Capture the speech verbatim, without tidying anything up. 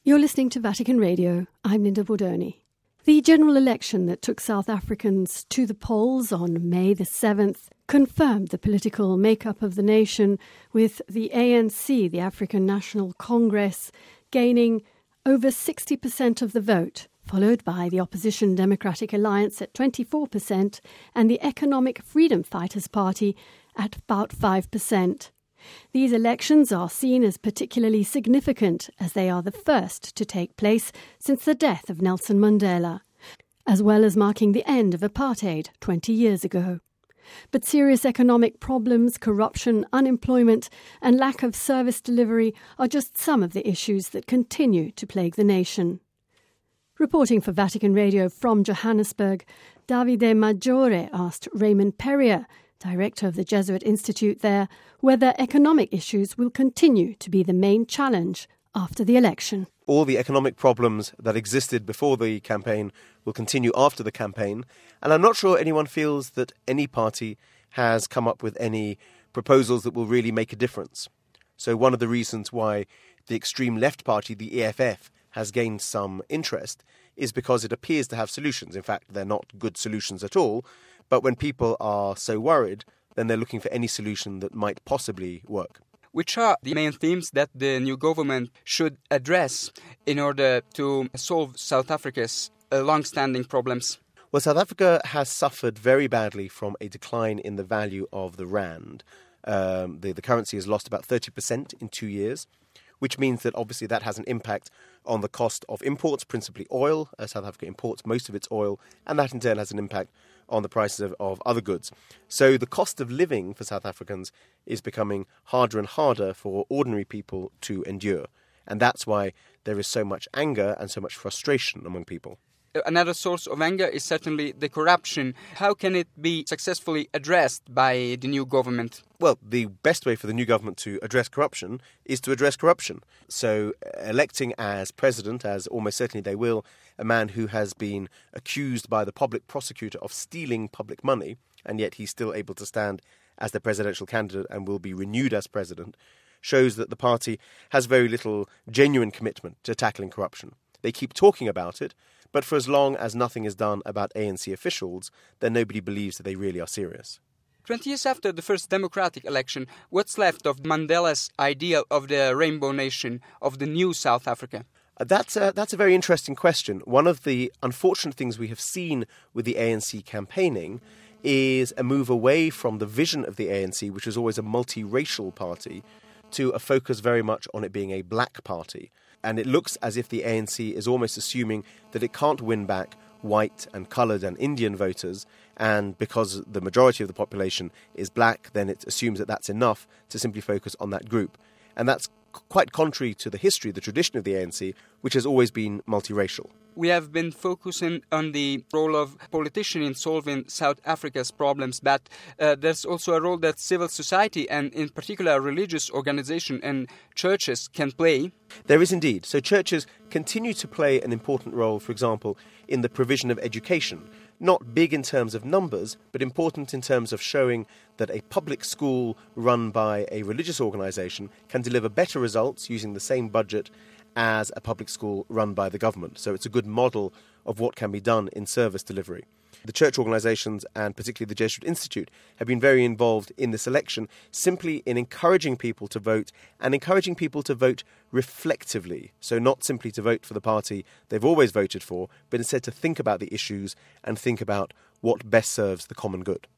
You're listening to Vatican Radio. I'm Linda Bordoni. The general election that took South Africans to the polls on May the seventh confirmed the political makeup of the nation, with the A N C, the African National Congress, gaining over sixty percent of the vote, followed by the opposition Democratic Alliance at twenty-four percent and the Economic Freedom Fighters Party at about five percent. These elections are seen as particularly significant as they are the first to take place since the death of Nelson Mandela, as well as marking the end of apartheid twenty years ago. But serious economic problems, corruption, unemployment and lack of service delivery are just some of the issues that continue to plague the nation. Reporting for Vatican Radio from Johannesburg, Davide Maggiore asked Raymond Perrier, director of the Jesuit Institute there, whether economic issues will continue to be the main challenge after the election. All the economic problems that existed before the campaign will continue after the campaign, and I'm not sure anyone feels that any party has come up with any proposals that will really make a difference. So one of the reasons why the extreme left party, the E F F, has gained some interest is because it appears to have solutions. In fact, they're not good solutions at all, but when people are so worried, then they're looking for any solution that might possibly work. Which are the main themes that the new government should address in order to solve South Africa's uh, long-standing problems? Well, South Africa has suffered very badly from a decline in the value of the rand. Um, the, the currency has lost about thirty percent in two years, which means that obviously that has an impact on the cost of imports, principally oil. Uh, South Africa imports most of its oil, and that in turn has an impact on the prices of, of other goods. So the cost of living for South Africans is becoming harder and harder for ordinary people to endure. And that's why there is so much anger and so much frustration among people. Another source of anger is certainly the corruption. How can it be successfully addressed by the new government? Well, the best way for the new government to address corruption is to address corruption. So electing as president, as almost certainly they will, a man who has been accused by the public prosecutor of stealing public money, and yet he's still able to stand as the presidential candidate and will be renewed as president, shows that the party has very little genuine commitment to tackling corruption. They keep talking about it, but for as long as nothing is done about A N C officials, then nobody believes that they really are serious. Twenty years after the first democratic election, what's left of Mandela's ideal of the rainbow nation, of the new South Africa? Uh, that's, a, that's a very interesting question. One of the unfortunate things we have seen with the A N C campaigning is a move away from the vision of the A N C, which was always a multiracial party, to a focus very much on it being a black party. And it looks as if the A N C is almost assuming that it can't win back white and coloured and Indian voters, and because the majority of the population is black, then it assumes that that's enough to simply focus on that group. And that's quite contrary to the history, the tradition of the A N C, which has always been multiracial. We have been focusing on the role of politicians in solving South Africa's problems, but uh, there's also a role that civil society and in particular religious organizations and churches can play. There is indeed. So churches continue to play an important role, for example, in the provision of education. Not big in terms of numbers, but important in terms of showing that a public school run by a religious organisation can deliver better results using the same budget as a public school run by the government. So it's a good model of what can be done in service delivery. The church organisations, and particularly the Jesuit Institute, have been very involved in this election, simply in encouraging people to vote and encouraging people to vote reflectively. So not simply to vote for the party they've always voted for, but instead to think about the issues and think about what best serves the common good.